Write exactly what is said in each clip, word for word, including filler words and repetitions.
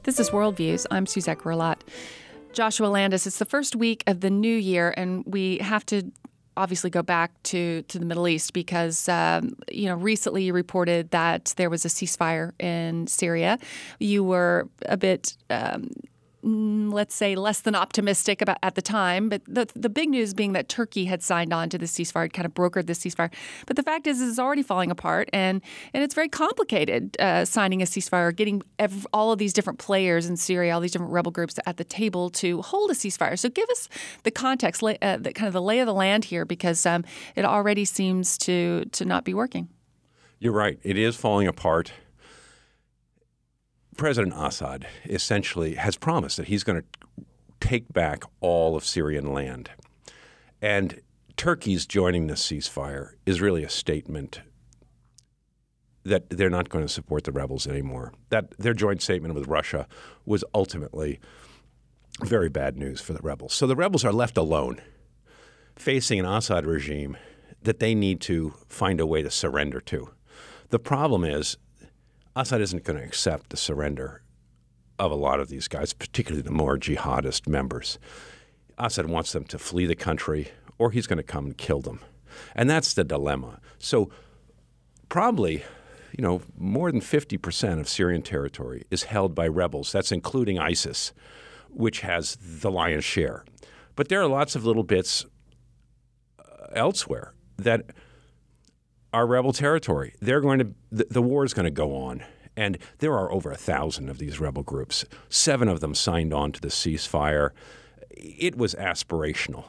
This is Worldviews. I'm Suzette Grillat. Joshua Landis, it's the first week of the new year, and we have to obviously go back to, to the Middle East because, um, you know, recently you reported that there was a ceasefire in Syria. You were a bit, um, let's say, less than optimistic about at the time. But the the big news being that Turkey had signed on to the ceasefire, kind of brokered this ceasefire. But the fact is, it's already falling apart, and, and it's very complicated uh, signing a ceasefire, getting ev- all of these different players in Syria, all these different rebel groups at the table to hold a ceasefire. So give us the context, uh, the kind of the lay of the land here, because um, it already seems to to not be working. You're right. It is falling apart. President Assad essentially has promised that he's going to take back all of Syrian land. And Turkey's joining this ceasefire is really a statement that they're not going to support the rebels anymore. That their joint statement with Russia was ultimately very bad news for the rebels. So the rebels are left alone, facing an Assad regime that they need to find a way to surrender to. The problem is Assad isn't going to accept the surrender of a lot of these guys, particularly the more jihadist members. Assad wants them to flee the country, or he's going to come and kill them. And that's the dilemma. So probably, you know, more than fifty percent of Syrian territory is held by rebels. That's including ISIS, which has the lion's share. But there are lots of little bits uh, elsewhere that are rebel territory. They're going to the, the war is going to go on, and there are over a thousand of these rebel groups. Seven of them signed on to the ceasefire. It was aspirational.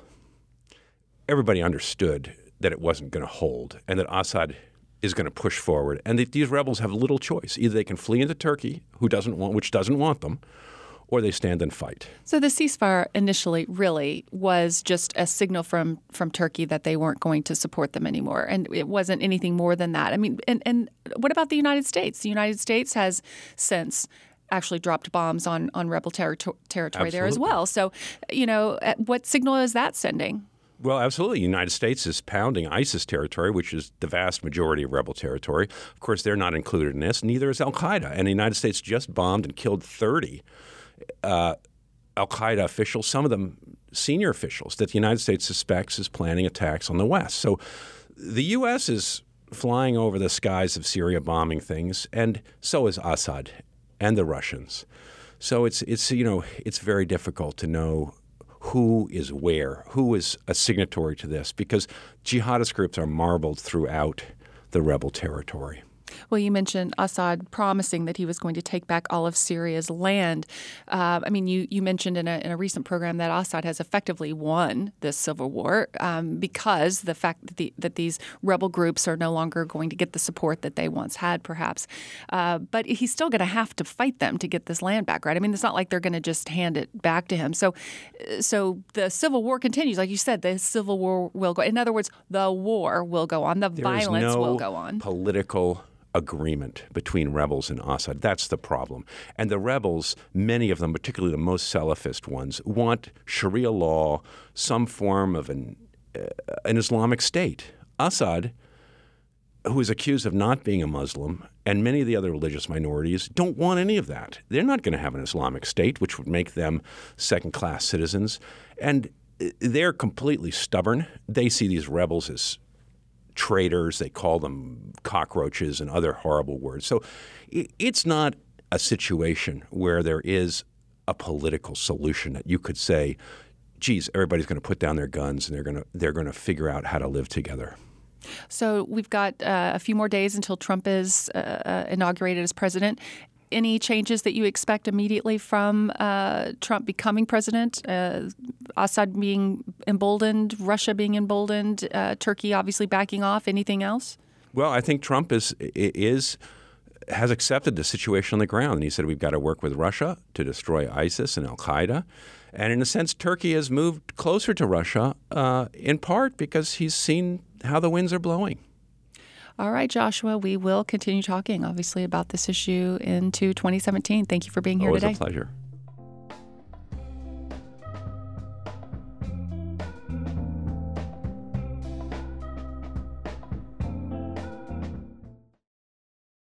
Everybody understood that it wasn't going to hold, and that Assad is going to push forward, and that these rebels have little choice. Either they can flee into Turkey, who doesn't want, which doesn't want them, or they stand and fight. So the ceasefire initially really was just a signal from from Turkey that they weren't going to support them anymore. And it wasn't anything more than that. I mean, and, and what about the United States? The United States has since actually dropped bombs on, on rebel ter- territory Absolutely. there as well. So, you know, what signal is that sending? Well, absolutely. The United States is pounding ISIS territory, which is the vast majority of rebel territory. Of course, they're not included in this. Neither is al-Qaeda. And the United States just bombed and killed thirty Uh, al-Qaeda officials, some of them senior officials, that the United States suspects is planning attacks on the West. So the U S is flying over the skies of Syria bombing things, and so is Assad and the Russians. So it's it's you know it's very difficult to know who is where, who is a signatory to this, because jihadist groups are marbled throughout the rebel territory. Well, you mentioned Assad promising that he was going to take back all of Syria's land. Uh, I mean, you, you mentioned in a, in a recent program that Assad has effectively won this civil war um, because the fact that, the, that these rebel groups are no longer going to get the support that they once had, perhaps. Uh, but he's still going to have to fight them to get this land back, right? I mean, it's not like they're going to just hand it back to him. So, so the civil war continues. Like you said, the civil war will go. In other words, the war will go on. The there violence is no will go on. Political agreement between rebels and Assad. That's the problem. And the rebels, many of them, particularly the most Salafist ones, want Sharia law, some form of an, uh, an Islamic state. Assad, who is accused of not being a Muslim, and many of the other religious minorities don't want any of that. They're not going to have an Islamic state, which would make them second-class citizens. And they're completely stubborn. They see these rebels as traitors. They call them cockroaches and other horrible words. So it's not a situation where there is a political solution that you could say, geez, everybody's going to put down their guns and they're going to they're going to figure out how to live together. So we've got uh, a few more days until Trump is uh, inaugurated as president. Any changes that you expect immediately from uh, Trump becoming president? Uh, Assad being emboldened, Russia being emboldened, uh, Turkey obviously backing off. Anything else? Well, I think Trump is is has accepted the situation on the ground. And he said we've got to work with Russia to destroy ISIS and al-Qaeda. And in a sense, Turkey has moved closer to Russia, uh, in part because he's seen how the winds are blowing. All right, Joshua, we will continue talking, obviously, about this issue into twenty seventeen. Thank you for being here Always today. Always a pleasure.